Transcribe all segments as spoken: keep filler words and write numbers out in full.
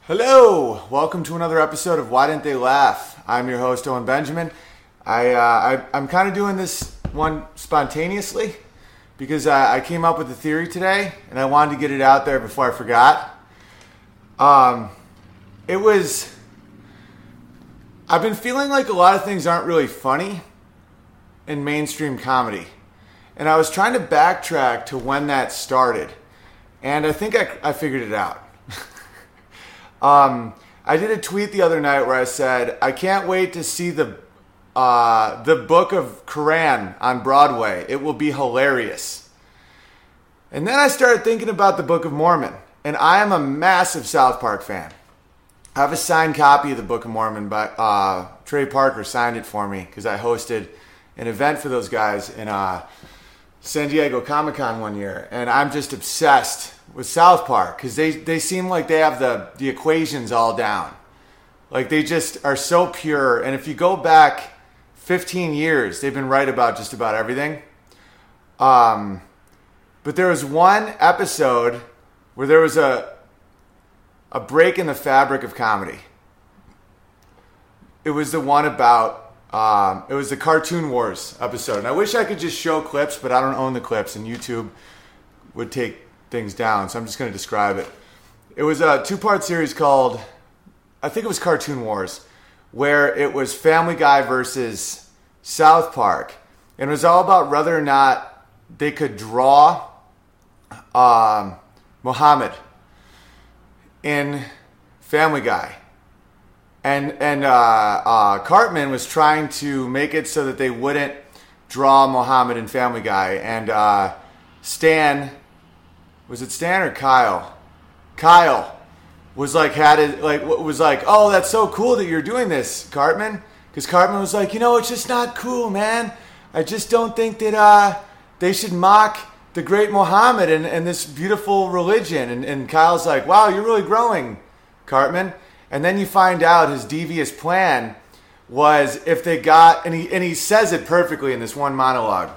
Hello, welcome to another episode of Why Didn't They Laugh? I'm your host, Owen Benjamin. I, uh, I, I'm kind of doing this one spontaneously because I, I came up with a theory today and I wanted to get it out there before I forgot. Um, it was, I've been feeling like a lot of things aren't really funny in mainstream comedy. And I was trying to backtrack to when that started. And I think I, I figured it out. Um, I did a tweet the other night where I said, I can't wait to see the uh, the Book of Quran on Broadway. It will be hilarious. And then I started thinking about the Book of Mormon. And I am a massive South Park fan. I have a signed copy of the Book of Mormon, but uh, Trey Parker signed it for me because I hosted an event for those guys in uh, San Diego Comic-Con one year. And I'm just obsessed with South Park because they, they seem like they have the, the equations all down. Like they just are so pure. And if you go back fifteen years, they've been right about just about everything. Um, but there was one episode where there was a a break in the fabric of comedy. It was the one about, um, it was the Cartoon Wars episode. And I wish I could just show clips, but I don't own the clips and YouTube would take things down, so I'm just going to describe it. It was a two-part series called, I think it was Cartoon Wars, where it was Family Guy versus South Park. And it was all about whether or not they could draw um, Muhammad in Family Guy. And, and uh, uh, Cartman was trying to make it so that they wouldn't draw Muhammad in Family Guy. And uh, Stan... Was it Stan or Kyle? Kyle was like, had it, like, was like, oh, that's so cool that you're doing this, Cartman. Because Cartman was like, you know, it's just not cool, man. I just don't think that uh, they should mock the great Muhammad and, and this beautiful religion. And, and Kyle's like, wow, you're really growing, Cartman. And then you find out his devious plan was if they got, and he, and he says it perfectly in this one monologue,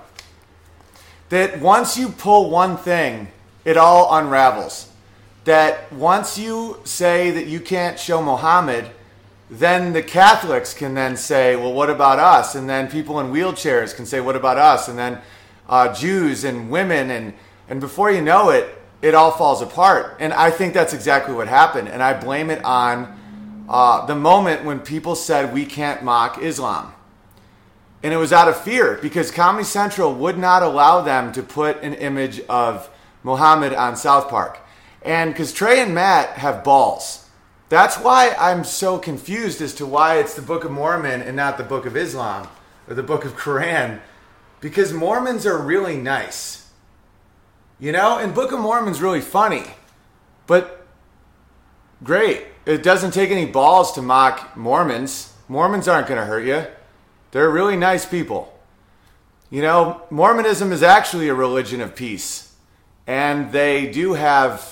that once you pull one thing, it all unravels. That once you say that you can't show Muhammad, then the Catholics can then say, well, what about us? And then people in wheelchairs can say, what about us? And then uh, Jews and women. And, and before you know it, it all falls apart. And I think that's exactly what happened. And I blame it on uh, the moment when people said we can't mock Islam. And it was out of fear because Comedy Central would not allow them to put an image of Muhammad on South Park. And because Trey and Matt have balls. That's why I'm so confused as to why it's the Book of Mormon and not the Book of Islam or the Book of Quran. Because Mormons are really nice. You know? And Book of Mormon's really funny. But great. It doesn't take any balls to mock Mormons. Mormons aren't going to hurt you. They're really nice people. You know, Mormonism is actually a religion of peace. And they do have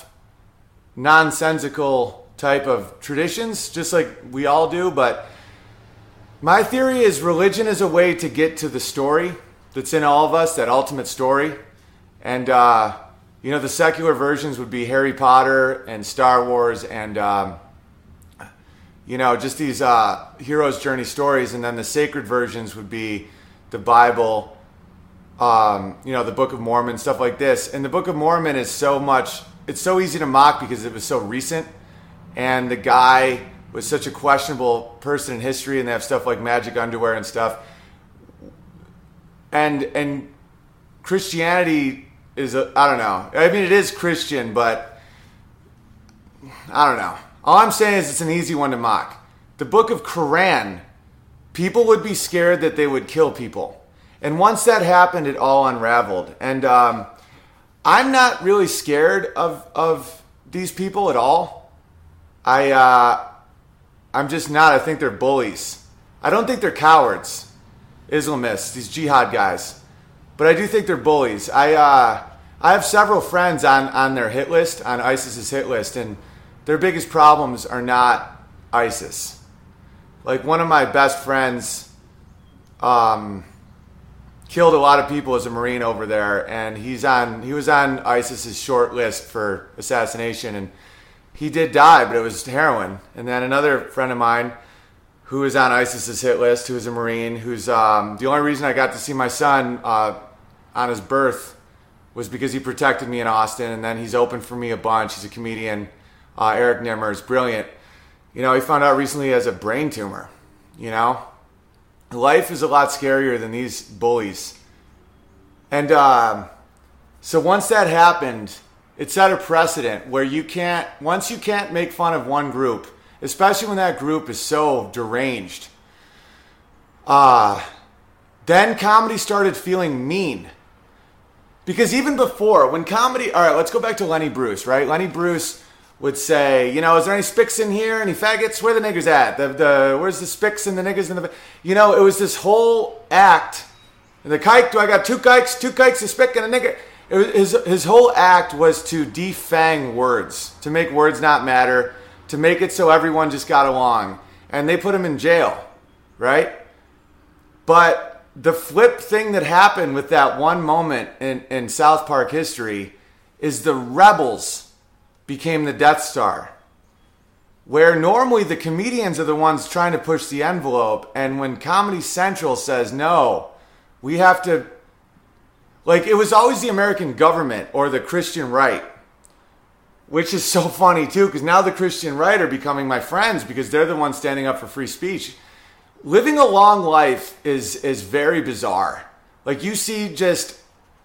nonsensical type of traditions, just like we all do. But my theory is religion is a way to get to the story that's in all of us, that ultimate story. And, uh, you know, the secular versions would be Harry Potter and Star Wars and, um, you know, just these uh, hero's journey stories. And then the sacred versions would be the Bible, Um, you know, the Book of Mormon, stuff like this. And the Book of Mormon is so much, it's so easy to mock because it was so recent. And the guy was such a questionable person in history, and they have stuff like magic underwear and stuff. And and Christianity is, a, I don't know. I mean, it is Christian, but I don't know. All I'm saying is it's an easy one to mock. The Book of Quran, people would be scared that they would kill people. And once that happened, it all unraveled. And um, I'm not really scared of of these people at all. I uh, I'm just not. I think they're bullies. I don't think they're cowards, Islamists, these jihad guys. But I do think they're bullies. I uh, I have several friends on, on their hit list, on ISIS's hit list, and their biggest problems are not ISIS. Like one of my best friends um, killed a lot of people as a Marine over there, and he's on he was on ISIS's short list for assassination, and he did die, but it was heroin. And then another friend of mine who was on ISIS's hit list, who was a Marine, who's um, the only reason I got to see my son uh, on his birth was because he protected me in Austin, and then he's opened for me a bunch. He's a comedian. Uh, Eric Nimmer is brilliant. You know, he found out recently he has a brain tumor, you know? Life is a lot scarier than these bullies. And uh, so once that happened, it set a precedent where you can't, once you can't make fun of one group, especially when that group is so deranged, uh, then comedy started feeling mean. Because even before, when comedy, all right, let's go back to Lenny Bruce, right? Lenny Bruce would say, you know, is there any spics in here? Any faggots? Where the niggers at? The, the, where's the spics and the niggers and the, you know, it was this whole act. The kike, do I got two kikes? Two kikes, a spick, and a nigger. It was, his, his whole act was to defang words, to make words not matter, to make it so everyone just got along. And they put him in jail, right? But the flip thing that happened with that one moment in, in South Park history is the rebels became the Death Star. Where normally the comedians are the ones trying to push the envelope, and when Comedy Central says, no, we have to... Like, it was always the American government or the Christian right. Which is so funny, too, because now the Christian right are becoming my friends because they're the ones standing up for free speech. Living a long life is is very bizarre. Like, you see just...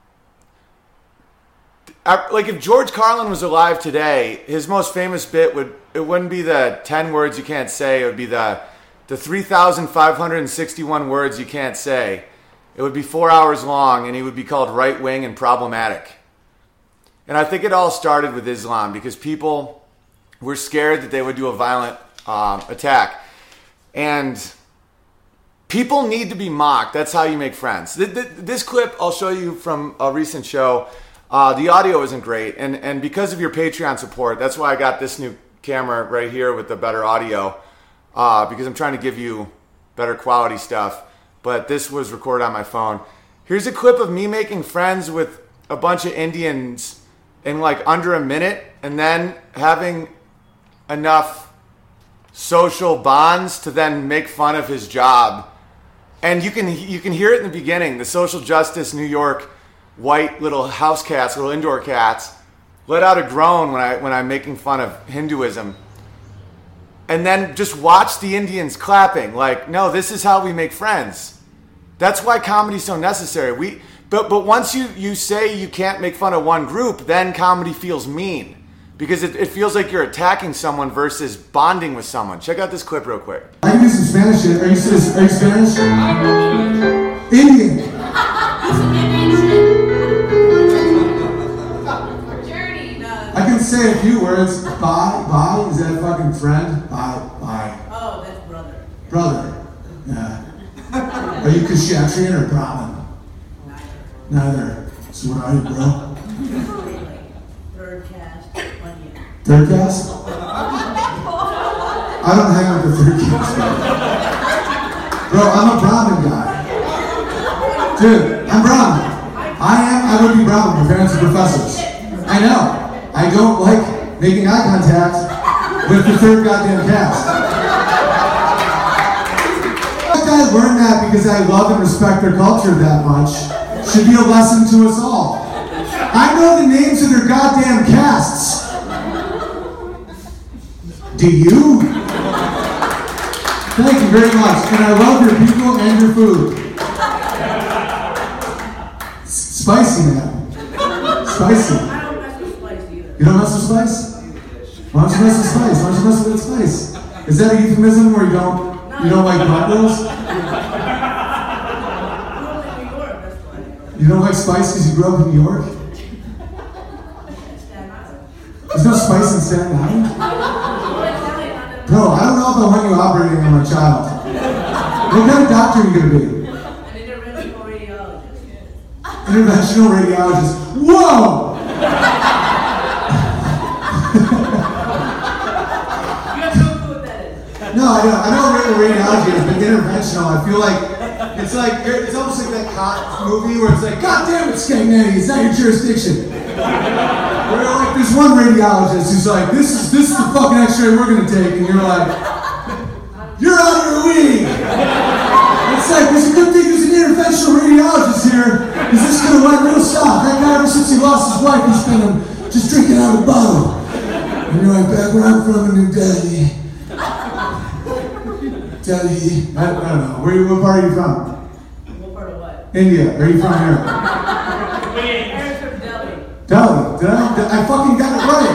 Like, if George Carlin was alive today, his most famous bit would... It wouldn't be the ten words you can't say. It would be the, the three thousand five hundred sixty-one words you can't say. It would be four hours long, and he would be called right-wing and problematic. And I think it all started with Islam because people were scared that they would do a violent um, attack. And people need to be mocked. That's how you make friends. This clip I'll show you from a recent show. Uh, the audio isn't great. And, and because of your Patreon support, that's why I got this new camera right here with the better audio. Uh, because I'm trying to give you better quality stuff. But this was recorded on my phone. Here's a clip of me making friends with a bunch of Indians in like under a minute, and then having enough social bonds to then make fun of his job. And you can you can hear it in the beginning. The social justice New York white little house cats, little indoor cats, let out a groan when I when I'm making fun of Hinduism. And then just watch the Indians clapping like, no, this is how we make friends. That's why comedy's so necessary. We But but once you, you say you can't make fun of one group, then comedy feels mean. Because it, it feels like you're attacking someone versus bonding with someone. Check out this clip real quick. I can do some Spanish shit. Are you, are you Spanish? Indian. I can say a few words. Bye, bye. Is that fucking friend? Bye, bye. Oh, that's brother. Brother. Yeah. Are you Kshatriyan or Brahmin? Neither. So what are you, bro? Third caste, onion. Third caste? I don't hang out with the third caste. Bro, I'm a Brahmin guy. Dude, I'm Brahmin. I am, I would be Brahmin. My parents are professors. I know. I don't like making eye contact with the third goddamn caste. I learned that because I love and respect their culture that much. Should be a lesson to us all. I know the names of their goddamn castes. Do you? Thank you very much. And I love your people and your food. S- spicy, man. Spicy. I don't mess with spice either. You don't mess with spice? Why don't you mess with spice? Why don't you mess with spice? Is that a euphemism where you don't you don't like pot girls? You don't like spice because you grew up in New York? There's no spice in Staten Island? Bro, I don't know if I want you operating on my child. What kind of doctor are you going to be? An interventional radiologist. Interventional radiologist. Whoa! You have no clue what that is. No, I don't. I know what radiology is, but interventional, I feel like it's like it's almost like that cop movie where it's like, God damn it, Skagnetti, it's not your jurisdiction. We're like, there's one radiologist who's like, this is this is the fucking X-ray we're gonna take, and you're like, you're out of your league. It's like, there's a good thing there's an interventional radiologist here, because this is gonna went real soft. That guy, ever since he lost his wife, he's been just drinking out of a bottle. And you're like, back where I'm from in New Delhi. Delhi, I, I don't know. Where, what part are you from? What part of what? India. Are you from here? Eric's from Delhi. Delhi. Did I? Did, I fucking got it right.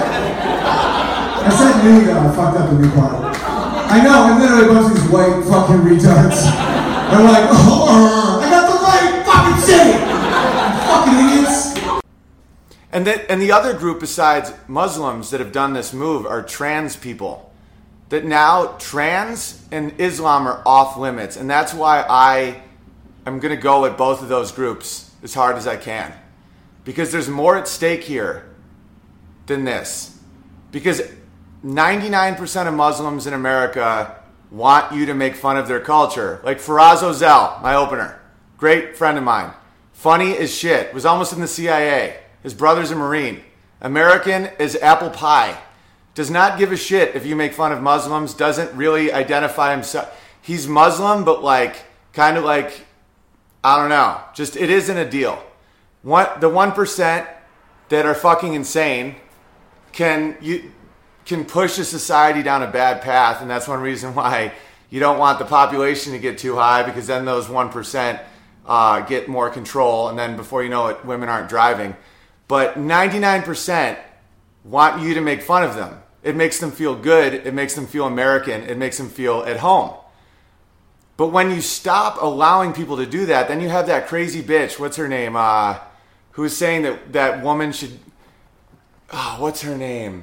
I said New though. I fucked up the new part. I know. And literally a bunch of these white fucking retards. They're like, oh, I got the right fucking city. Fucking idiots. And then, and the other group besides Muslims that have done this move are trans people. That now trans and Islam are off limits. And that's why I am going to go with both of those groups as hard as I can. Because there's more at stake here than this. Because ninety-nine percent of Muslims in America want you to make fun of their culture. Like Faraz Ozel, my opener. Great friend of mine. Funny as shit. Was almost in the C I A. His brother's a Marine. American as apple pie. Does not give a shit if you make fun of Muslims. Doesn't really identify himself. He's Muslim, but like, kind of like, I don't know. Just, it isn't a deal. One, the one percent that are fucking insane can you can push a society down a bad path, and that's one reason why you don't want the population to get too high, because then those one percent uh, get more control, and then before you know it, women aren't driving. But ninety-nine percent want you to make fun of them. It makes them feel good. It makes them feel American. It makes them feel at home. But when you stop allowing people to do that, then you have that crazy bitch, what's her name, uh, who was saying that that woman should, oh, what's her name?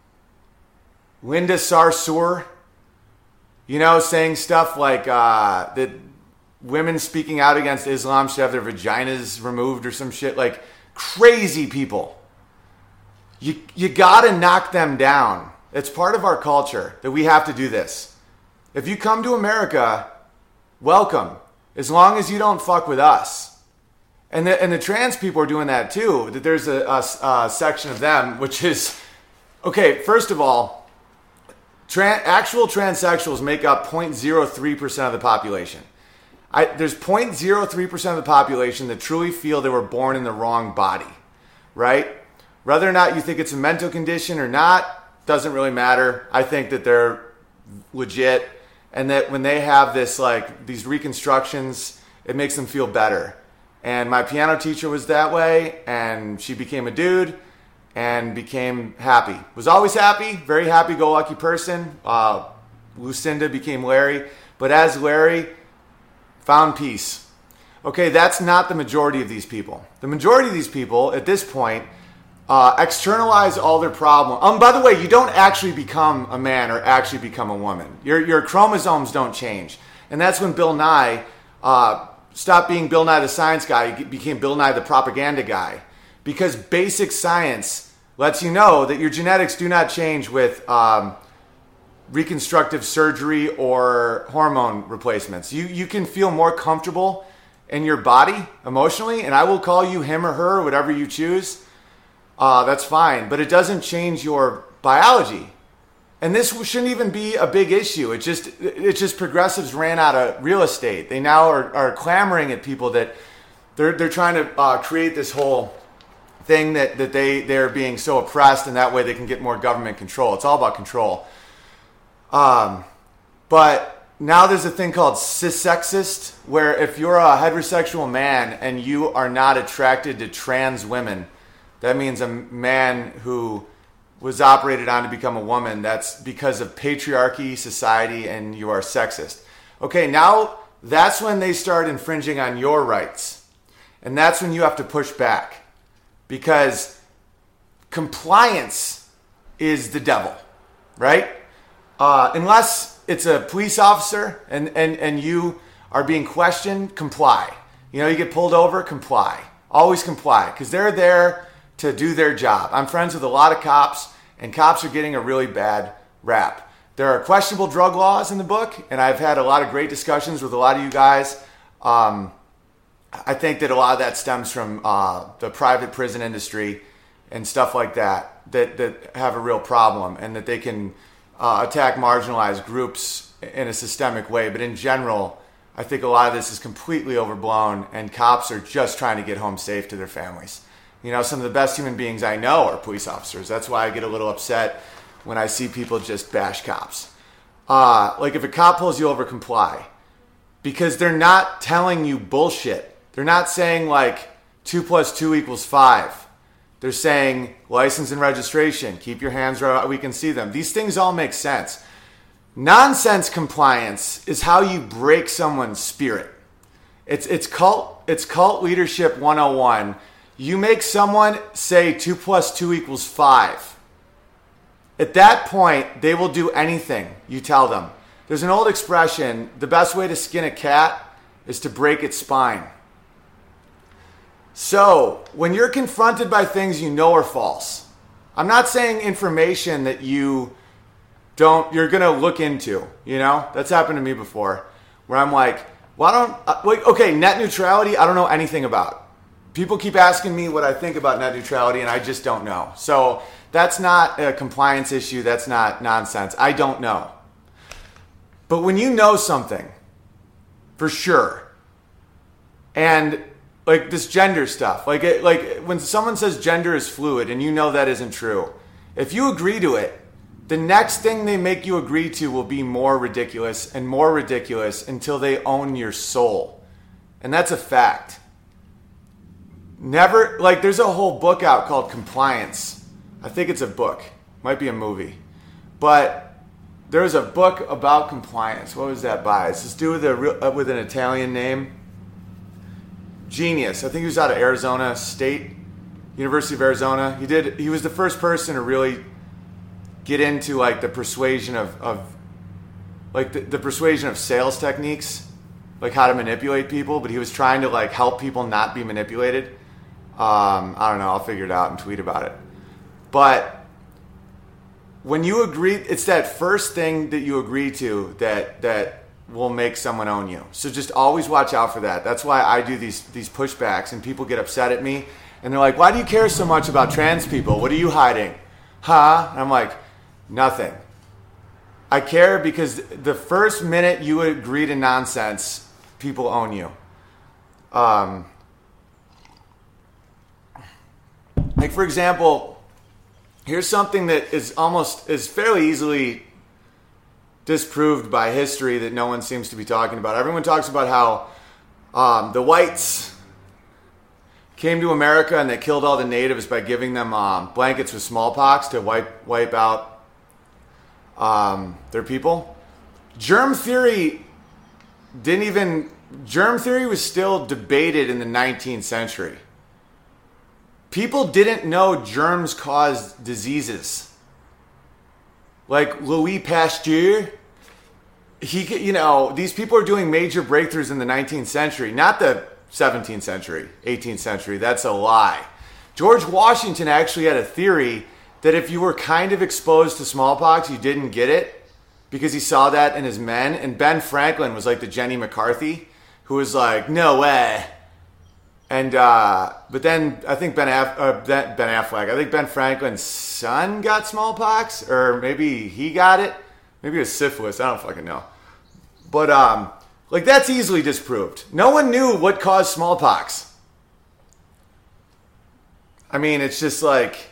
Linda Sarsour, you know, saying stuff like uh, that women speaking out against Islam should have their vaginas removed or some shit. Like, crazy people. You you gotta knock them down. It's part of our culture that we have to do this. If you come to America, welcome. As long as you don't fuck with us. And the, and the trans people are doing that too. That there's a, a, a section of them, which is, okay, first of all, tran, actual transsexuals make up zero point zero three percent of the population. I, there's zero point zero three percent of the population that truly feel they were born in the wrong body, right? Whether or not you think it's a mental condition or not, doesn't really matter. I think that they're legit, and that when they have this, like, these reconstructions, it makes them feel better. And my piano teacher was that way, and she became a dude and became happy. Was always happy, very happy-go-lucky person. Uh, Lucinda became Larry, but as Larry, found peace. Okay, that's not the majority of these people. The majority of these people, at this point, Uh, externalize all their problems. Um, by the way, you don't actually become a man or actually become a woman. Your your chromosomes don't change. And that's when Bill Nye uh, stopped being Bill Nye the science guy. He became Bill Nye the propaganda guy. Because basic science lets you know that your genetics do not change with um, reconstructive surgery or hormone replacements. You, you can feel more comfortable in your body emotionally, and I will call you him or her, whatever you choose. Uh, that's fine, but it doesn't change your biology. And this shouldn't even be a big issue. It just, it's just progressives ran out of real estate. They now are, are clamoring at people that they're they're trying to uh, create this whole thing that, that they, they're being so oppressed, and that way they can get more government control. It's all about control. Um, but now there's a thing called cissexist, where if you're a heterosexual man and you are not attracted to trans women, that means a man who was operated on to become a woman. That's because of patriarchy, society, and you are sexist. Okay, now that's when they start infringing on your rights. And that's when you have to push back. Because compliance is the devil, right? Uh, unless it's a police officer and, and, and you are being questioned, comply. You know, you get pulled over, comply. Always comply, because they're there to do their job. I'm friends with a lot of cops, and cops are getting a really bad rap. There are questionable drug laws in the book, and I've had a lot of great discussions with a lot of you guys. Um, I think that a lot of that stems from uh, the private prison industry and stuff like that that, that have a real problem, and that they can uh, attack marginalized groups in a systemic way. But in general, I think a lot of this is completely overblown, and cops are just trying to get home safe to their families. You know, some of the best human beings I know are police officers. That's why I get a little upset when I see people just bash cops. Uh, like if a cop pulls you over, comply. Because they're not telling you bullshit. They're not saying like two plus two equals five. They're saying license and registration. Keep your hands where we can see them. These things all make sense. Nonsense compliance is how you break someone's spirit. It's it's cult it's cult leadership one oh one. You make someone say two plus two equals five. At that point, they will do anything you tell them. There's an old expression, the best way to skin a cat is to break its spine. So, when you're confronted by things you know are false, I'm not saying information that you don't, you're going to look into, you know? That's happened to me before, where I'm like, well, I don't, uh, like, okay, net neutrality, I don't know anything about. People keep asking me what I think about net neutrality, and I just don't know. So, that's not a compliance issue, that's not nonsense. I don't know. But when you know something, for sure, and like this gender stuff, like it, like when someone says gender is fluid and you know that isn't true, if you agree to it, the next thing they make you agree to will be more ridiculous and more ridiculous until they own your soul. And that's a fact. Never, like there's a whole book out called Compliance. I think it's a book, might be a movie, but there's a book about compliance. What was that by? It's this dude with, a, uh, with an Italian name. Genius. I think he was out of Arizona State, University of Arizona. He did. He was the first person to really get into like the persuasion of, of like the, the persuasion of sales techniques, like how to manipulate people. But he was trying to like help people not be manipulated. Um, I don't know. I'll figure it out and tweet about it. But when you agree, it's that first thing that you agree to that that will make someone own you. So just always watch out for that. That's why I do these these pushbacks, and people get upset at me, and they're like, "Why do you care so much about trans people? What are you hiding?" Huh? And I'm like, nothing. I care because the first minute you agree to nonsense, people own you. Um, like for example, here's something that is almost is fairly easily disproved by history that no one seems to be talking about. Everyone talks about how um, the whites came to America and they killed all the natives by giving them um, blankets with smallpox to wipe wipe out um, their people. Germ theory didn't even germ theory was still debated in the nineteenth century. People didn't know germs caused diseases. Like Louis Pasteur, he, you know, these people are doing major breakthroughs in the nineteenth century, not the seventeenth century, eighteenth century. That's a lie. George Washington actually had a theory that if you were kind of exposed to smallpox, you didn't get it because he saw that in his men. And Ben Franklin was like the Jenny McCarthy, who was like, no way. And, uh, but then I think Ben, Aff- uh, Ben Affleck, I think Ben Franklin's son got smallpox, or maybe he got it. Maybe it was syphilis. I don't fucking know. But, um, like, that's easily disproved. No one knew what caused smallpox. I mean, it's just like,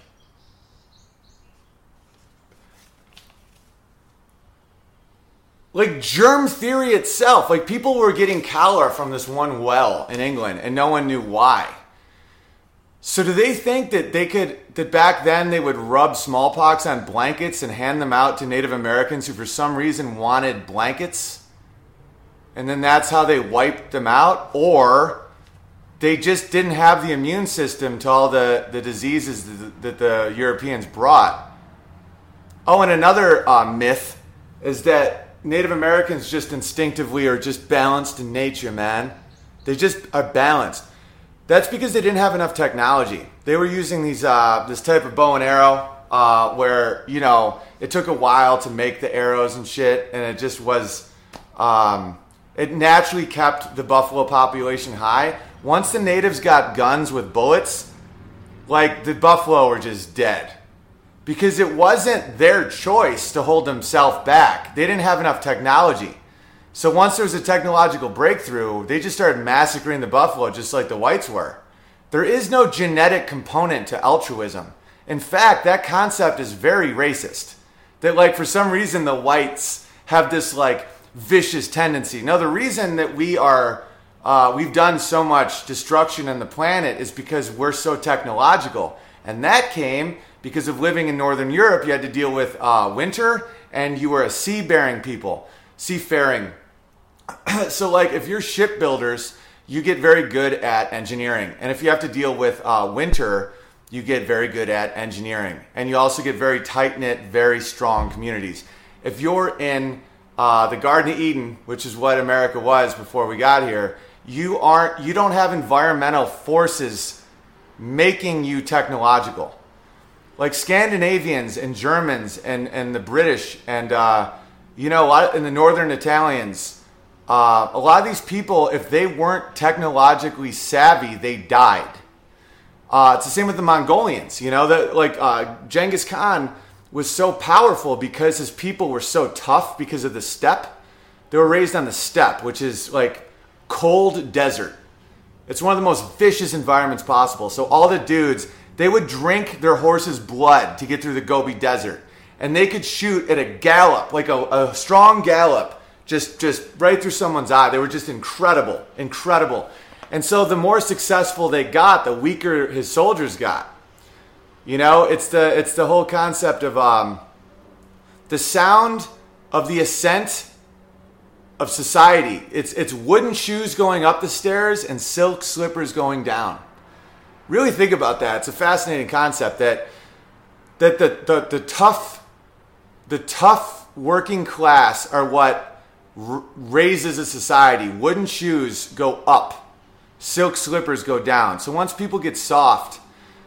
like germ theory itself, like people were getting cholera from this one well in England and no one knew why. So do they think that they could, that back then they would rub smallpox on blankets and hand them out to Native Americans who for some reason wanted blankets? And then that's how they wiped them out? Or they just didn't have the immune system to all the, the diseases that the, that the Europeans brought? Oh, and another uh, myth is that Native Americans just instinctively are just balanced in nature, man. They just are balanced. That's because they didn't have enough technology. They were using these uh, this type of bow and arrow uh, where, you know, it took a while to make the arrows and shit, and it just was, um, it naturally kept the buffalo population high. Once the natives got guns with bullets, like the buffalo were just dead. Because it wasn't their choice to hold themselves back. They didn't have enough technology. So once there was a technological breakthrough, they just started massacring the buffalo just like the whites were. There is no genetic component to altruism. In fact, that concept is very racist. That like for some reason the whites have this like vicious tendency. No, the reason that we are, uh, we've done so much destruction on the planet is because we're so technological. And that came because of living in Northern Europe. You had to deal with uh, winter, and you were a sea-bearing people, seafaring. So, like, if you're shipbuilders, you get very good at engineering. And if you have to deal with uh, winter, you get very good at engineering. And you also get very tight-knit, very strong communities. If you're in uh, the Garden of Eden, which is what America was before we got here, you aren't. You don't have environmental forces making you technological. Like Scandinavians and Germans and, and the British and, uh, you know, a lot of, and the Northern Italians, uh, a lot of these people, if they weren't technologically savvy, they died. Uh, it's the same with the Mongolians, you know, that like uh, Genghis Khan was so powerful because his people were so tough because of the steppe. They were raised on the steppe, which is like cold desert. It's one of the most vicious environments possible. So all the dudes, they would drink their horse's blood to get through the Gobi Desert. And they could shoot at a gallop, like a, a strong gallop, just, just right through someone's eye. They were just incredible, incredible. And so the more successful they got, the weaker his soldiers got. You know, it's the, it's the whole concept of um, the sound of the ascent of society. It's, it's wooden shoes going up the stairs and silk slippers going down. Really think about that. It's a fascinating concept that that the, the, the tough the tough working class are what r- raises a society. Wooden shoes go up, silk slippers go down. So once people get soft,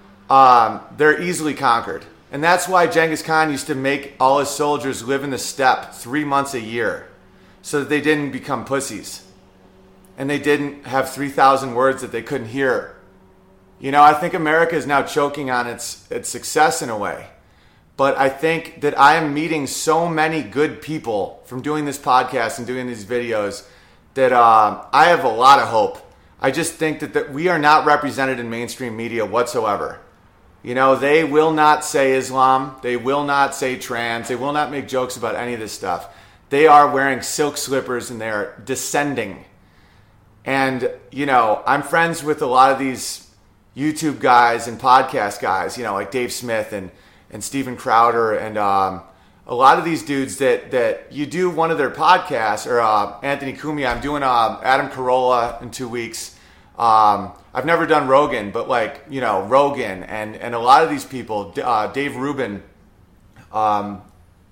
um, they're easily conquered. And that's why Genghis Khan used to make all his soldiers live in the steppe three months a year so that they didn't become pussies. And they didn't have three thousand words that they couldn't hear. You know, I think America is now choking on its its success in a way. But I think that I am meeting so many good people from doing this podcast and doing these videos that uh, I have a lot of hope. I just think that, that we are not represented in mainstream media whatsoever. You know, they will not say Islam. They will not say trans. They will not make jokes about any of this stuff. They are wearing silk slippers and they are descending. And, you know, I'm friends with a lot of these YouTube guys and podcast guys, you know, like Dave Smith and, and Steven Crowder and um, a lot of these dudes that, that you do one of their podcasts, or uh, Anthony Cumia. I'm doing uh, Adam Carolla in two weeks. Um, I've never done Rogan, but like, you know, Rogan and, and a lot of these people, uh, Dave Rubin, um,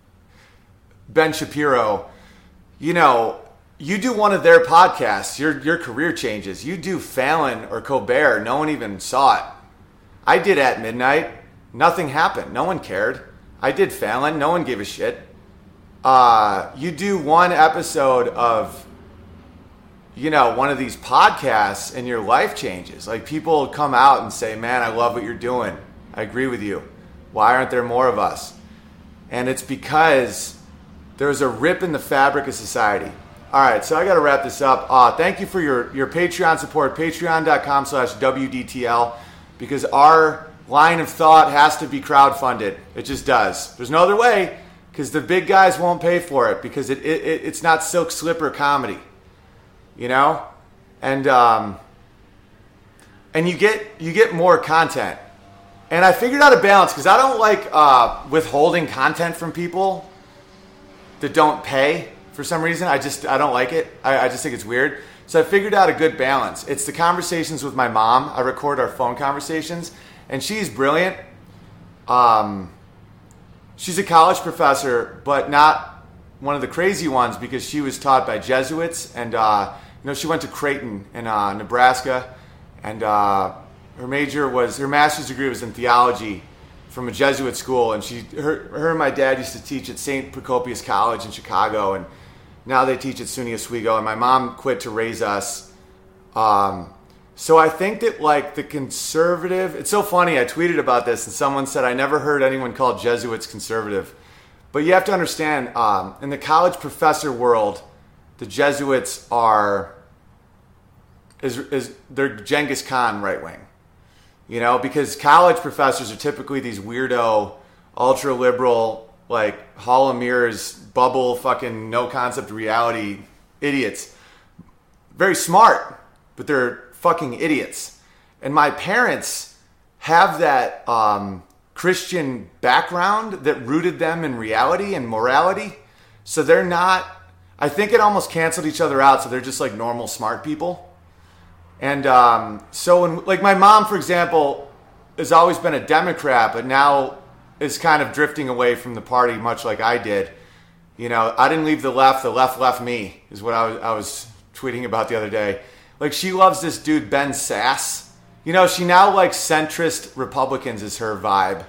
Ben Shapiro, you know, you do one of their podcasts, your your career changes. You do Fallon or Colbert, no one even saw it. I did At Midnight, nothing happened, no one cared. I did Fallon, no one gave a shit. Uh, you do one episode of, you know, one of these podcasts and your life changes. Like people come out and say, man, I love what you're doing. I agree with you. Why aren't there more of us? And it's because there's a rip in the fabric of society. All right, so I got to wrap this up. Uh, thank you for your, your Patreon support, patreon.com slash WDTL, because our line of thought has to be crowdfunded. It just does. There's no other way, because the big guys won't pay for it, because it, it, it it's not silk slipper comedy, you know? And um, and you get you get more content. And I figured out a balance, because I don't like uh, withholding content from people that don't pay. For some reason, I just, I don't like it. I, I just think it's weird. So I figured out a good balance. It's the conversations with my mom. I record our phone conversations, and she's brilliant. Um, she's a college professor, but not one of the crazy ones, because she was taught by Jesuits. And, uh, you know, she went to Creighton in uh, Nebraska, and uh, her major was, her master's degree was in theology from a Jesuit school. And she, her, her and my dad used to teach at Saint Procopius College in Chicago, and now they teach at SUNY Oswego, and my mom quit to raise us. Um, So I think that like the conservative, it's so funny. I tweeted about this and someone said, I never heard anyone call Jesuits conservative. But you have to understand, um, in the college professor world, the Jesuits are, is, is they're Genghis Khan right wing. You know, because college professors are typically these weirdo, ultra liberal, like Hall of Mirrors, bubble, fucking no concept reality idiots. Very smart, but they're fucking idiots. And my parents have that um, Christian background that rooted them in reality and morality. So they're not, I think it almost canceled each other out. So they're just like normal smart people. And um, so, when, like my mom, for example, has always been a Democrat, but now is kind of drifting away from the party, much like I did. You know, I didn't leave the left; the left left me, is what I was, I was tweeting about the other day. Like she loves this dude Ben Sass. You know, she now likes centrist Republicans is her vibe,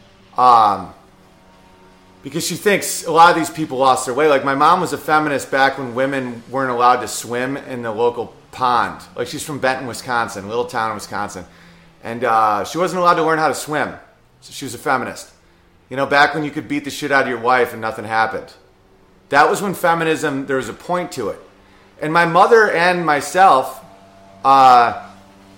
um, because she thinks a lot of these people lost their way. Like my mom was a feminist back when women weren't allowed to swim in the local pond. Like she's from Benton, Wisconsin, little town in Wisconsin. And uh, she wasn't allowed to learn how to swim. So she was a feminist. You know, back when you could beat the shit out of your wife and nothing happened. That was when feminism, there was a point to it. And my mother and myself uh,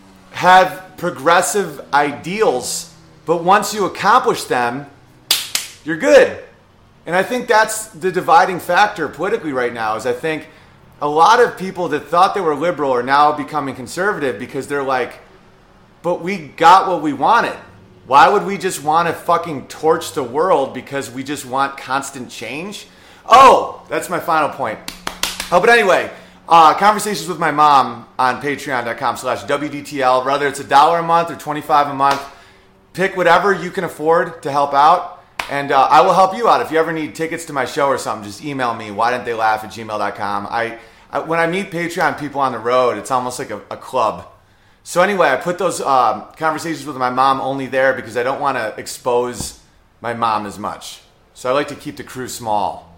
have progressive ideals, but once you accomplish them, you're good. And I think that's the dividing factor politically right now, is I think a lot of people that thought they were liberal are now becoming conservative because they're like, but we got what we wanted. Why would we just want to fucking torch the world because we just want constant change? Oh, that's my final point. Oh, but anyway, uh, conversations with my mom on patreon.com slash WDTL. Whether it's a dollar a month or twenty-five a month, pick whatever you can afford to help out. And uh, I will help you out. If you ever need tickets to my show or something, just email me, why didn't they laugh at gmail dot com. I, I, when I meet Patreon people on the road, it's almost like a, a club. So anyway, I put those um, conversations with my mom only there because I don't want to expose my mom as much. So I like to keep the crew small.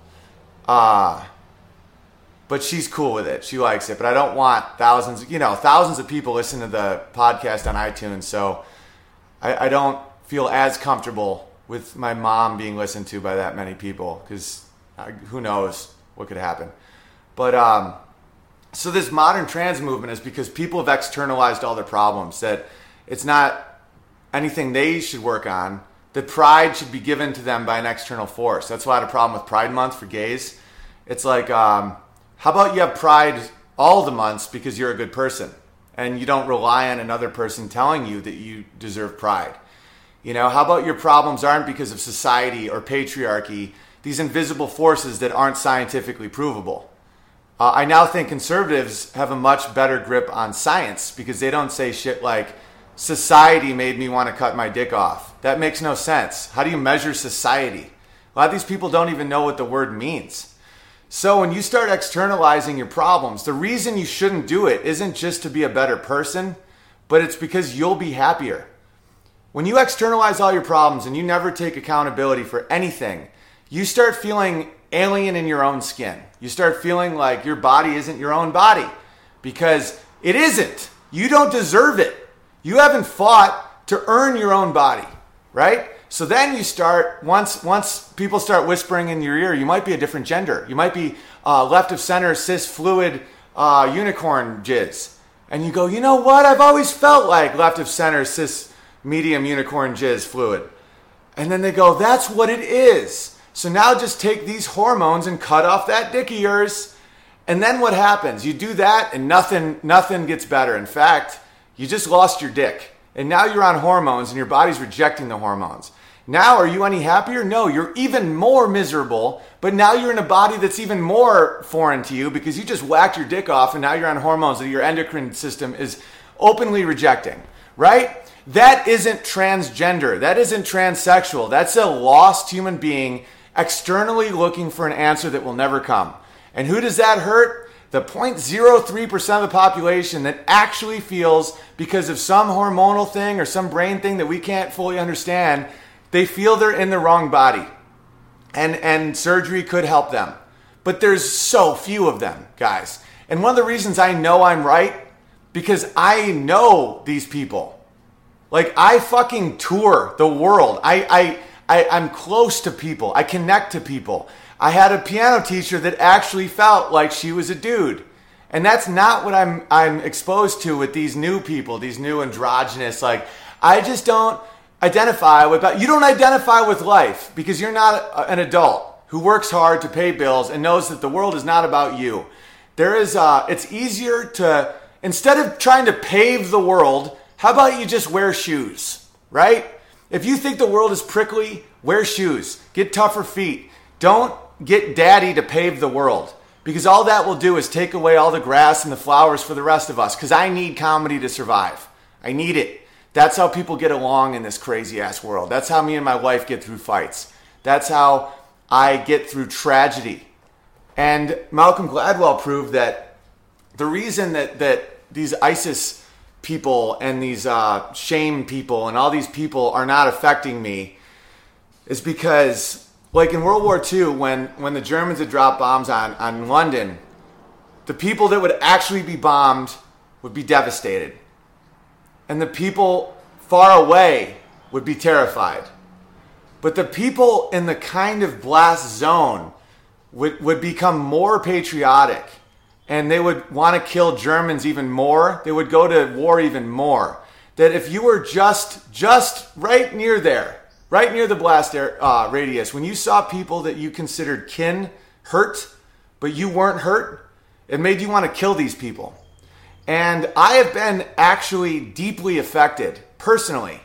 Uh, but she's cool with it. She likes it. But I don't want thousands, you know, thousands of people listen to the podcast on iTunes. So I, I don't feel as comfortable with my mom being listened to by that many people, because who knows what could happen. But um, so this modern trans movement is because people have externalized all their problems, that it's not anything they should work on, that pride should be given to them by an external force. That's why I had a problem with Pride Month for gays. It's like, um, how about you have pride all the months because you're a good person and you don't rely on another person telling you that you deserve pride? You know, how about your problems aren't because of society or patriarchy, these invisible forces that aren't scientifically provable? Uh, I now think conservatives have a much better grip on science because they don't say shit like, society made me want to cut my dick off. That makes no sense. How do you measure society? A lot of these people don't even know what the word means. So when you start externalizing your problems, the reason you shouldn't do it isn't just to be a better person, but it's because you'll be happier. When you externalize all your problems and you never take accountability for anything, you start feeling alien in your own skin. You start feeling like your body isn't your own body because it isn't. You don't deserve it. You haven't fought to earn your own body, right? So then you start, once once people start whispering in your ear, you might be a different gender. You might be uh, left of center, cis, fluid, uh, unicorn jizz. And you go, you know what? I've always felt like left of center, cis, medium unicorn jizz fluid. And then they go, that's what it is. So now just take these hormones and cut off that dick of yours. And then what happens? You do that and nothing nothing gets better. In fact, you just lost your dick. And now you're on hormones and your body's rejecting the hormones. Now, are you any happier? No, you're even more miserable. But now you're in a body that's even more foreign to you because you just whacked your dick off and now you're on hormones that your endocrine system is openly rejecting, right? That isn't transgender. That isn't transsexual. That's a lost human being externally looking for an answer that will never come. And who does that hurt? The zero point zero three percent of the population that actually feels, because of some hormonal thing or some brain thing that we can't fully understand, they feel they're in the wrong body. And, and surgery could help them. But there's so few of them, guys. And one of the reasons I know I'm right because I know these people. Like, I fucking tour the world. I, I, I, I'm close to people. I connect to people. I had a piano teacher that actually felt like she was a dude. And that's not what I'm I'm exposed to with these new people, these new androgynous, like, I just don't identify with, you don't identify with life because you're not a, an adult who works hard to pay bills and knows that the world is not about you. There is, uh, it's easier to, instead of trying to pave the world, how about you just wear shoes, right? If you think the world is prickly, wear shoes. Get tougher feet. Don't get daddy to pave the world, because all that will do is take away all the grass and the flowers for the rest of us, because I need comedy to survive. I need it. That's how people get along in this crazy-ass world. That's how me and my wife get through fights. That's how I get through tragedy. And Malcolm Gladwell proved that the reason that, that these ISIS people and these uh, shame people and all these people are not affecting me is because, like in World War Two, when, when the Germans had dropped bombs on, on London, the people that would actually be bombed would be devastated. And the people far away would be terrified. But the people in the kind of blast zone would, would become more patriotic. And they would want to kill Germans even more. They would go to war even more. That if you were just just right near there, right near the blast air, uh, radius, when you saw people that you considered kin hurt, but you weren't hurt, it made you want to kill these people. And I have been actually deeply affected, personally,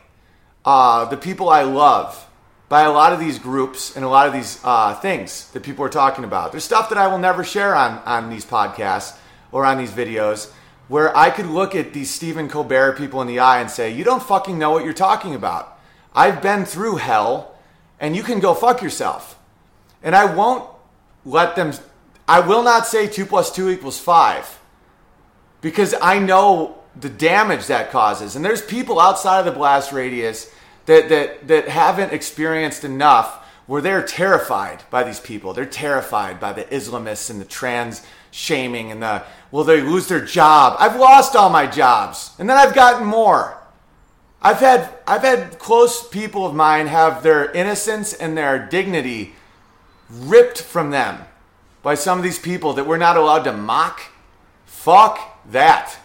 uh, the people I love, by a lot of these groups and a lot of these uh, things that people are talking about. There's stuff that I will never share on, on these podcasts or on these videos where I could look at these Stephen Colbert people in the eye and say, you don't fucking know what you're talking about. I've been through hell and you can go fuck yourself. And I won't let them, I will not say two plus two equals five because I know the damage that causes. And there's people outside of the blast radius that that that haven't experienced enough where they're terrified by these people. They're terrified by the Islamists and the trans shaming and the, will they lose their job? I've lost all my jobs and then I've gotten more. I've had I've had close people of mine have their innocence and their dignity ripped from them by some of these people that we're not allowed to mock. Fuck that.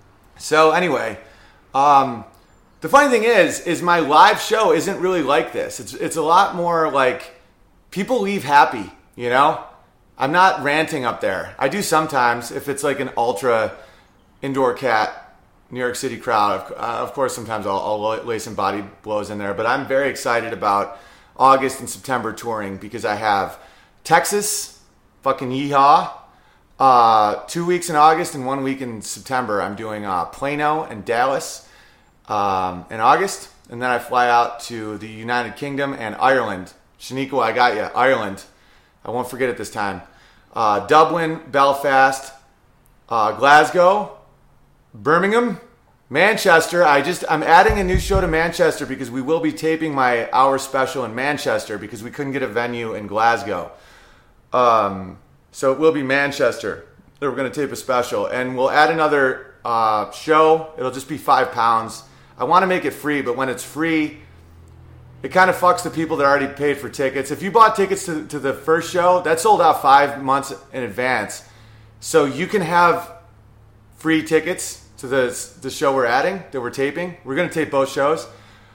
So anyway, um the funny thing is, is my live show isn't really like this. It's it's a lot more like people leave happy, you know? I'm not ranting up there. I do sometimes if it's like an ultra indoor cat New York City crowd. Of, uh, of course, sometimes I'll, I'll lay some body blows in there. But I'm very excited about August and September touring because I have Texas, fucking yeehaw. Uh, two weeks in August and one week in September. I'm doing uh, Plano and Dallas. Um, in August, and then I fly out to the United Kingdom and Ireland. Shaniqua, I got you. Ireland. I won't forget it this time. Uh, Dublin, Belfast, uh, Glasgow, Birmingham, Manchester. I just, I'm adding a new show to Manchester because we will be taping my hour special in Manchester because we couldn't get a venue in Glasgow. Um, so it will be Manchester. We're going to tape a special, and we'll add another uh, show. It'll just be five pounds. I want to make it free, but when it's free, it kind of fucks the people that already paid for tickets. If you bought tickets to, to the first show, that sold out five months in advance. So you can have free tickets to the the show we're adding, that we're taping. We're going to tape both shows.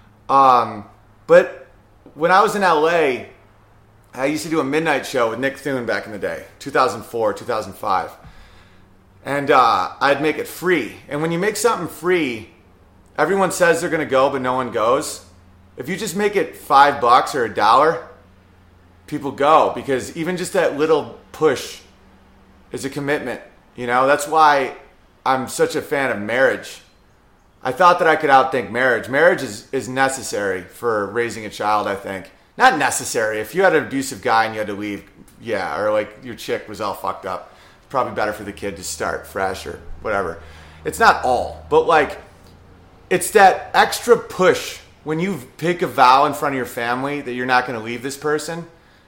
Um, but when I was in L A, I used to do a midnight show with Nick Thune back in the day, two thousand four, two thousand five. And uh, I'd make it free. And when you make something free, everyone says they're going to go, but no one goes. If you just make it five bucks or a dollar, people go. Because even just that little push is a commitment. You know, that's why I'm such a fan of marriage. I thought that I could outthink marriage. Marriage is, is necessary for raising a child, I think. Not necessary. If you had an abusive guy and you had to leave, yeah, or like your chick was all fucked up, it's probably better for the kid to start fresh or whatever. It's not all, but like, it's that extra push when you pick a vow in front of your family that you're not going to leave this person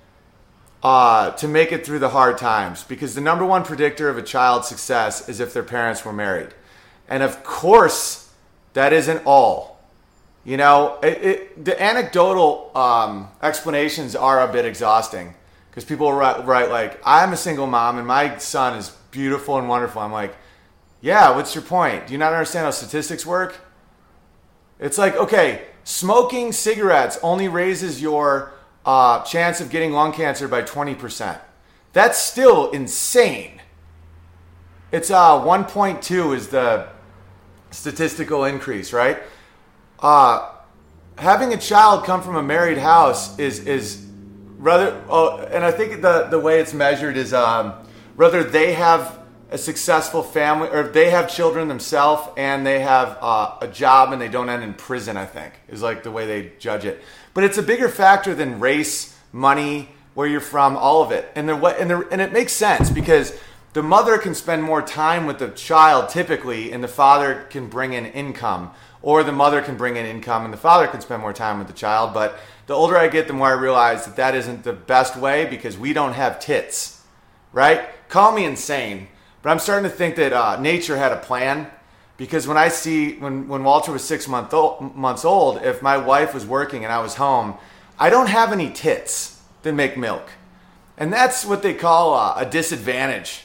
uh, to make it through the hard times. Because the number one predictor of a child's success is if their parents were married. And of course, that isn't all. You know, it, it, the anecdotal um, explanations are a bit exhausting because people write, write like, I'm a single mom and my son is beautiful and wonderful. I'm like, yeah, what's your point? Do you not understand how statistics work? It's like, okay, smoking cigarettes only raises your uh, chance of getting lung cancer by twenty percent. That's still insane. It's uh, one point two is the statistical increase, right? Uh, having a child come from a married house is is rather, oh, and I think the, the way it's measured is um, whether they have a successful family or they have children themselves and they have uh, a job and they don't end in prison, I think, is like the way they judge it. But it's a bigger factor than race, money, where you're from, all of it. And, the, and, the, and it makes sense because the mother can spend more time with the child typically and the father can bring in income. Or the mother can bring in income and the father can spend more time with the child. But the older I get, the more I realize that that isn't the best way because we don't have tits, right? Call me insane, but I'm starting to think that uh, nature had a plan because when I see, when, when Walter was six month old, months old, if my wife was working and I was home, I don't have any tits that make milk. And that's what they call uh, a disadvantage.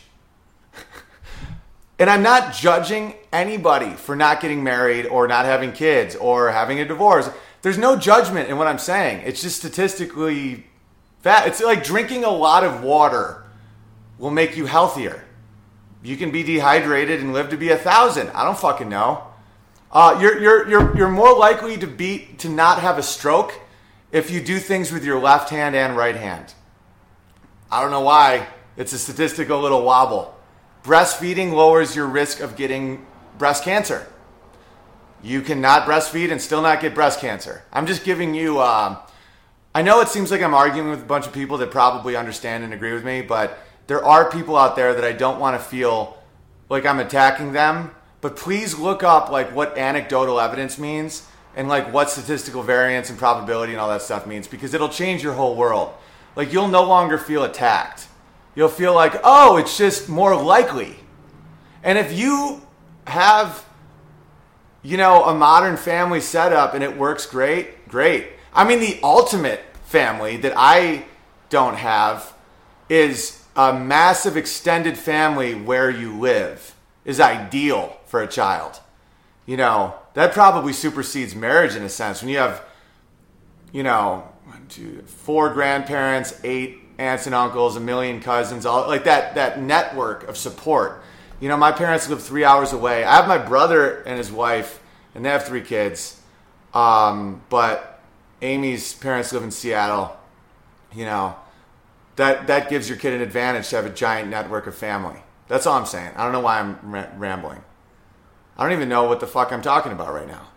And I'm not judging anybody for not getting married or not having kids or having a divorce. There's no judgment in what I'm saying. It's just statistically fact. It's like drinking a lot of water will make you healthier. You can be dehydrated and live to be a thousand. I don't fucking know. Uh, you're you're you're you're more likely to be to not have a stroke if you do things with your left hand and right hand. I don't know why. It's a statistical little wobble. Breastfeeding lowers your risk of getting breast cancer. You cannot breastfeed and still not get breast cancer. I'm just giving you, uh, I know it seems like I'm arguing with a bunch of people that probably understand and agree with me, but there are people out there that I don't want to feel like I'm attacking them. But please look up like what anecdotal evidence means and like what statistical variance and probability and all that stuff means because it'll change your whole world. Like you'll no longer feel attacked. You'll feel like, oh, it's just more likely. And if you have, you know, a modern family setup and it works great, great. I mean, the ultimate family that I don't have is a massive extended family where you live is ideal for a child. You know, that probably supersedes marriage in a sense. When you have, you know, one, two, four grandparents, eight aunts and uncles, a million cousins, all like that, that network of support. You know, my parents live three hours away. I have my brother and his wife, and they have three kids. Um, but Amy's parents live in Seattle. You know, that that gives your kid an advantage to have a giant network of family. That's all I'm saying. I don't know why I'm ra- rambling. I don't even know what the fuck I'm talking about right now.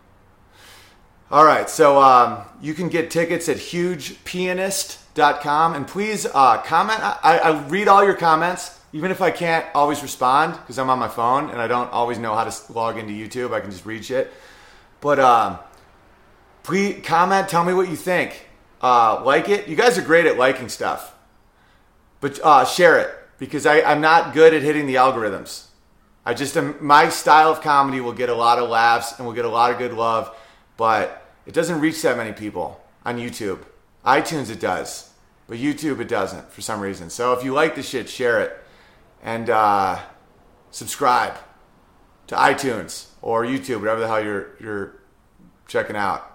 All right, so um, you can get tickets at huge pianist dot com, and please uh, comment. I, I read all your comments, even if I can't always respond because I'm on my phone and I don't always know how to log into YouTube. I can just read shit. But um, please comment, tell me what you think. Uh, like it. You guys are great at liking stuff. But uh, share it because I, I'm not good at hitting the algorithms. I just am, my style of comedy will get a lot of laughs and will get a lot of good love, but it doesn't reach that many people on YouTube. iTunes it does, but YouTube it doesn't for some reason. So if you like the shit, share it and uh, subscribe to iTunes or YouTube, whatever the hell you're you're checking out.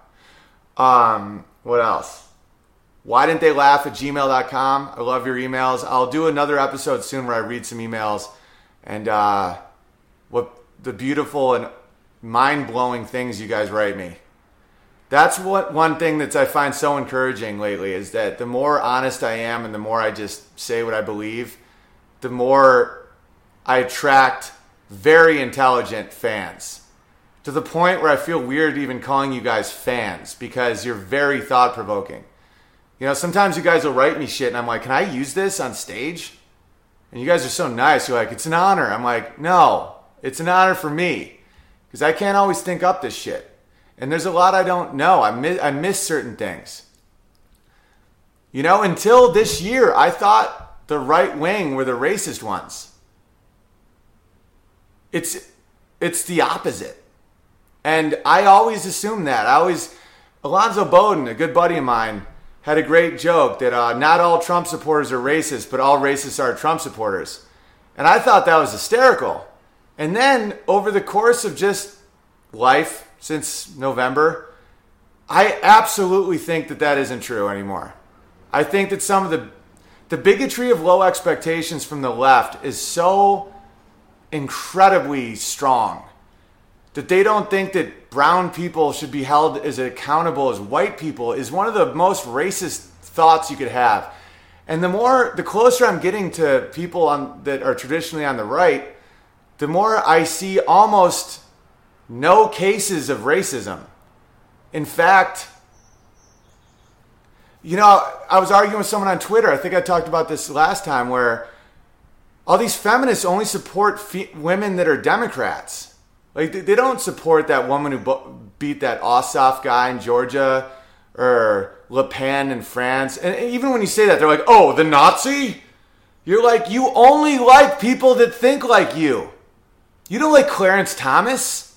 Um, what else? Why didn't they laugh at gmail dot com? I love your emails. I'll do another episode soon where I read some emails and uh, what the beautiful and mind-blowing things you guys write me. That's what one thing that I find so encouraging lately is that the more honest I am and the more I just say what I believe, the more I attract very intelligent fans. To the point where I feel weird even calling you guys fans because you're very thought-provoking. You know, sometimes you guys will write me shit and I'm like, can I use this on stage? And you guys are so nice. You're like, it's an honor. I'm like, no, it's an honor for me because I can't always think up this shit. And there's a lot I don't know. I miss, I miss certain things. You know, until this year, I thought the right wing were the racist ones. It's it's the opposite. And I always assume that. I always, Alonzo Bowden, a good buddy of mine, had a great joke that uh, not all Trump supporters are racist, but all racists are Trump supporters. And I thought that was hysterical. And then over the course of just life since November, I absolutely think that that isn't true anymore. I think that some of the the bigotry of low expectations from the left is so incredibly strong that they don't think that brown people should be held as accountable as white people is one of the most racist thoughts you could have. And the more, the closer I'm getting to people on, that are traditionally on the right, the more I see almost no cases of racism. In fact, you know, I was arguing with someone on Twitter. I think I talked about this last time, where all these feminists only support fe- women that are Democrats. Like, they don't support that woman who bo- beat that Ossoff guy in Georgia, or Le Pen in France. And even when you say that, they're like, oh, the Nazi? You're like, you only like people that think like you. You don't like Clarence Thomas.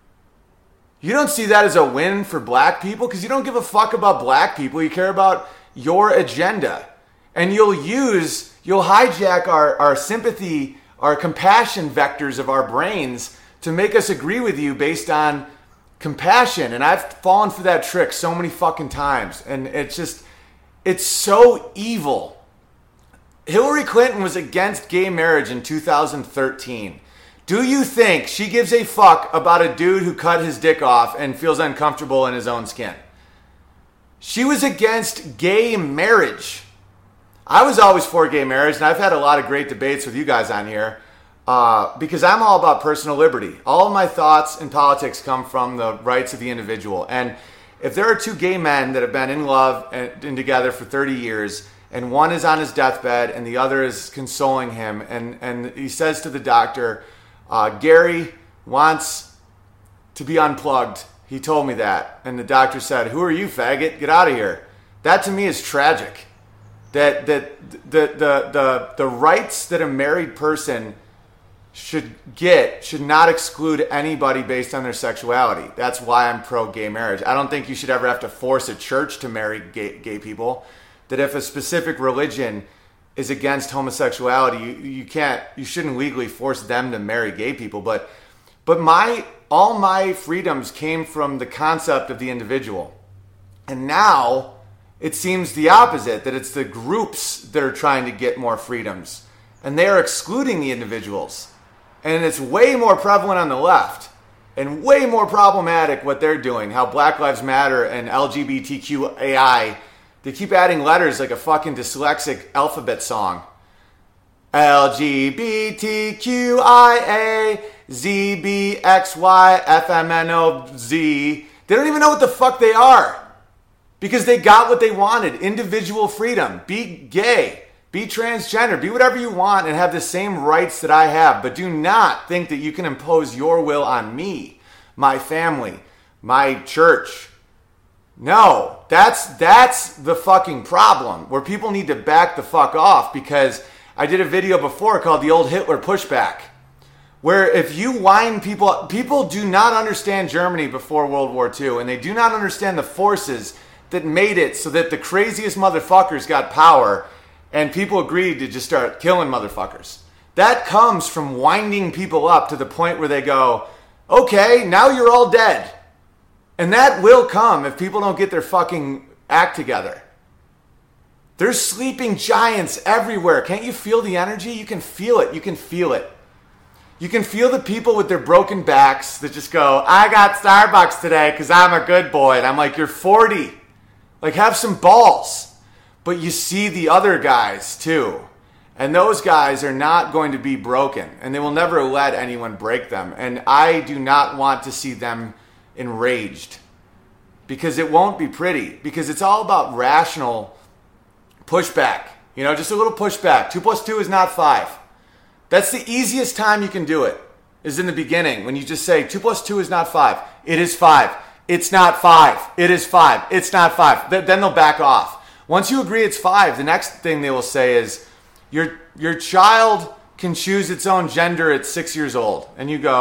You don't see that as a win for black people because you don't give a fuck about black people. You care about your agenda. And you'll use, you'll hijack our, our sympathy, our compassion vectors of our brains to make us agree with you based on compassion. And I've fallen for that trick so many fucking times. And it's just, it's so evil. Hillary Clinton was against gay marriage in two thousand thirteen. Do you think she gives a fuck about a dude who cut his dick off and feels uncomfortable in his own skin? She was against gay marriage. I was always for gay marriage, and I've had a lot of great debates with you guys on here uh, because I'm all about personal liberty. All of my thoughts in politics come from the rights of the individual. And if there are two gay men that have been in love and, and together for thirty years, and one is on his deathbed and the other is consoling him, and, and he says to the doctor, Uh, Gary wants to be unplugged. He told me that. And the doctor said, who are you, faggot? Get out of here. That to me is tragic. That that the the the, the rights that a married person should get should not exclude anybody based on their sexuality. That's why I'm pro-gay marriage. I don't think you should ever have to force a church to marry gay, gay people. That if a specific religion is against homosexuality, you, you can't, you shouldn't legally force them to marry gay people. But, but my, all my freedoms came from the concept of the individual. And now it seems the opposite, that it's the groups that are trying to get more freedoms and they are excluding the individuals. And it's way more prevalent on the left and way more problematic what they're doing, how Black Lives Matter and L G B T Q A I, they keep adding letters like a fucking dyslexic alphabet song. L G B T Q I A Z B X Y F M N O Z. They don't even know what the fuck they are. Because they got what they wanted. Individual freedom. Be gay. Be transgender. Be whatever you want and have the same rights that I have. But do not think that you can impose your will on me, my family, my church. No, that's that's the fucking problem, where people need to back the fuck off, because I did a video before called The Old Hitler Pushback, where if you whine people, people do not understand Germany before World War Two, and they do not understand the forces that made it so that the craziest motherfuckers got power, and people agreed to just start killing motherfuckers. That comes from winding people up to the point where they go, okay, now you're all dead. And that will come if people don't get their fucking act together. There's sleeping giants everywhere. Can't you feel the energy? You can feel it. You can feel it. You can feel the people with their broken backs that just go, I got Starbucks today because I'm a good boy. And I'm like, you're forty. Like, have some balls. But you see the other guys too. And those guys are not going to be broken. And they will never let anyone break them. And I do not want to see them enraged, because it won't be pretty, because it's all about rational pushback. You know, just a little pushback. Two plus two is not five. That's the easiest time you can do it, is in the beginning, when you just say two plus two is not five. It is five. It's not five. It is five. It's not five. Th- then they'll back off. Once you agree it's five, the next thing they will say is, your your child can choose its own gender at six years old. And you go,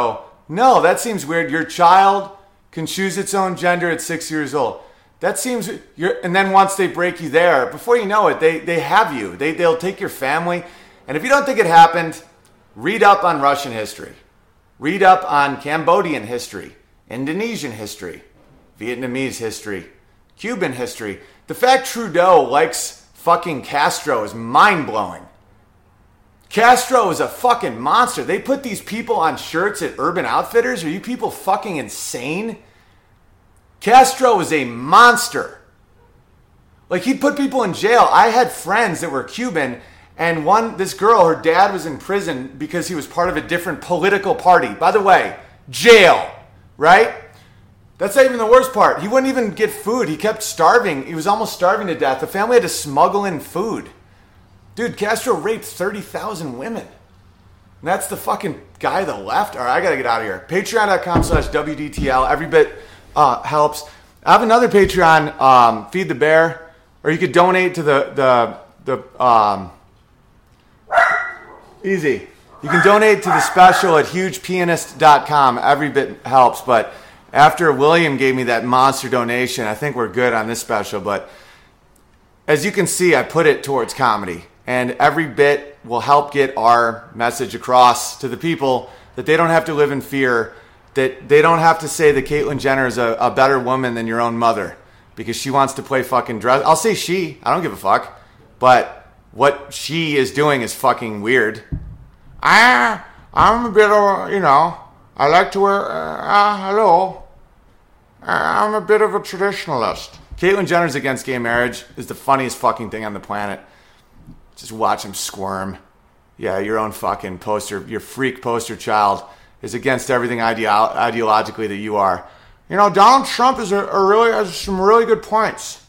No, that seems weird. Your child can choose its own gender at six years old. That seems, you're, and then once they break you there, before you know it, they, they have you. They, they'll take your family. And if you don't think it happened, read up on Russian history. Read up on Cambodian history, Indonesian history, Vietnamese history, Cuban history. The fact Trudeau likes fucking Castro is mind-blowing. Castro is a fucking monster. They put these people on shirts at Urban Outfitters. Are you people fucking insane? Castro is a monster. Like, he'd put people in jail. I had friends that were Cuban, and one, this girl, her dad was in prison because he was part of a different political party. By the way, jail, right? That's not even the worst part. He wouldn't even get food. He kept starving. He was almost starving to death. The family had to smuggle in food. Dude, Castro raped thirty thousand women. And that's the fucking guy to the left? All right, I got to get out of here. Patreon.com slash WDTL. Every bit uh, helps. I have another Patreon, um, Feed the Bear, or you could donate to the, the, the um, easy. You can donate to the special at huge pianist dot com. Every bit helps, but after William gave me that monster donation, I think we're good on this special, but as you can see, I put it towards comedy. And every bit will help get our message across to the people that they don't have to live in fear, that they don't have to say that Caitlyn Jenner is a, a better woman than your own mother because she wants to play fucking dress. I'll say she. I don't give a fuck. But what she is doing is fucking weird. I, I'm a bit of a, you know, I like to wear, uh, uh, hello. I'm a bit of a traditionalist. Caitlyn Jenner's against gay marriage is the funniest fucking thing on the planet. Just watch him squirm. Yeah, your own fucking poster, your freak poster child is against everything ideo- ideologically that you are. You know, Donald Trump is a, a really has some really good points.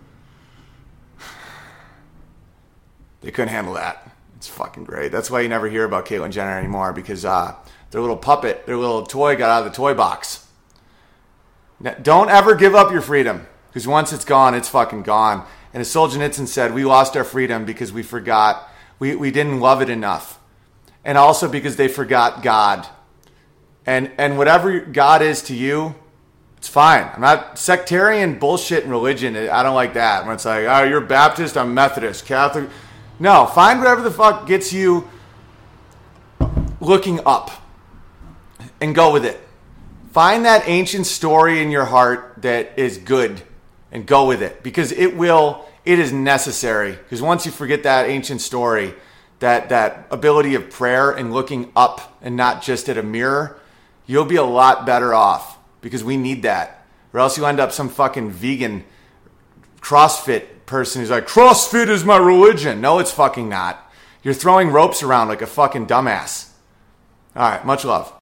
They couldn't handle that. It's fucking great. That's why you never hear about Caitlyn Jenner anymore, because uh, their little puppet, their little toy got out of the toy box. Now, don't ever give up your freedom, because once it's gone, it's fucking gone. And as Solzhenitsyn said, we lost our freedom because we forgot, we, we didn't love it enough. And also because they forgot God. And and whatever God is to you, it's fine. I'm not sectarian bullshit in religion. I don't like that. When it's like, oh, you're Baptist, I'm Methodist, Catholic. No, find whatever the fuck gets you looking up and go with it. Find that ancient story in your heart that is good and go with it, because it will, it is necessary. Because once you forget that ancient story, that, that ability of prayer and looking up and not just at a mirror, you'll be a lot better off, because we need that. Or else you end up some fucking vegan CrossFit person who's like, CrossFit is my religion. No, it's fucking not. You're throwing ropes around like a fucking dumbass. All right, much love.